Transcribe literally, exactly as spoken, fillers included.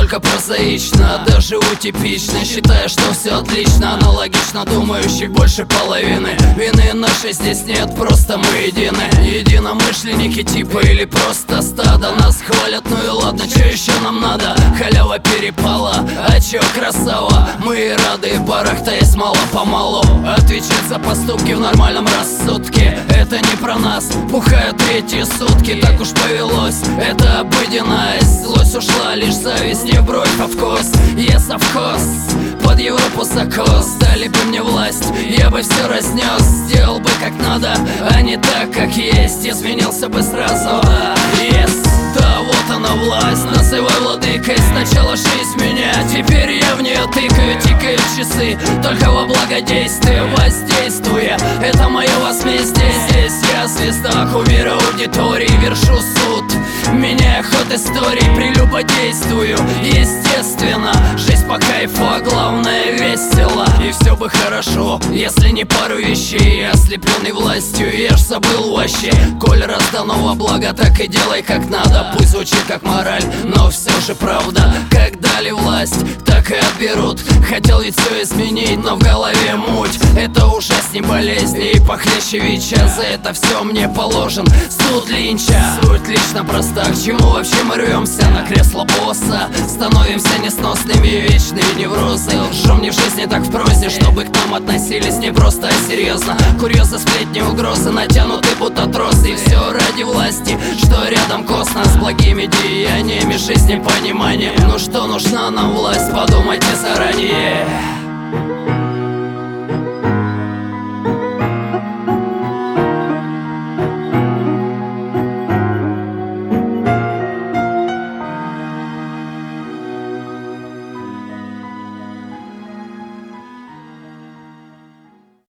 настолько прозаично, даже утипично, считая, что все отлично. Аналогично думающих больше половины. Вины нашей здесь нет, просто мы едины. Единомышленники типа или просто стадо. Нас хвалят, ну и ладно, чё еще нам надо? Халява перепала, а чё красава? Мы и рады, барахтаясь мало-помалу. Отвечать за поступки в нормальном рассудке. Это не про нас, бухают третьи сутки. Так уж повелось, это обыденность. Злость ушла, лишь зависть не в бровь, а вкус. Я совхоз, под Европу закос. Дали бы мне власть, я бы все разнес. Сделал бы как надо, а не так, как есть. Изменился бы сразу, да, yes. Да, вот она власть, называй владыкой. Сначала жизнь меня, теперь я в нее тыкаю. Тикают часы, только во благодействие воздействуя. Это мое возмездие, здесь я звезда, кумир аудитории. Вершу суд, меняя ход истории, прелюбодействую. Естественно, жизнь по кайфу, а главное весело. И все бы хорошо, если не пару вещей. Ослепленный властью, я ж забыл вообще. Коль раздано во благо, так и делай как надо. Пусть звучит как мораль, но все же правда. Как дали власть, так и отберут. Хотел ведь все изменить, но в голове муть. Это ужасней болезни и похлеще ВИЧа. За это все мне положен суд Линча. Суть лично проста, к чему вообще мы рвемся? На кресло босса становимся несносными, вечные неврозы. Лжем не в жизни, так в прозе, чтобы к нам относились не просто, а серьезно. Курьезы, сплетни, угрозы натянуты будто тросы. И все ради власти, что рядом косно. С благими деяниями, жизни, пониманием. Ну что нужна нам власть, подумайте заранее.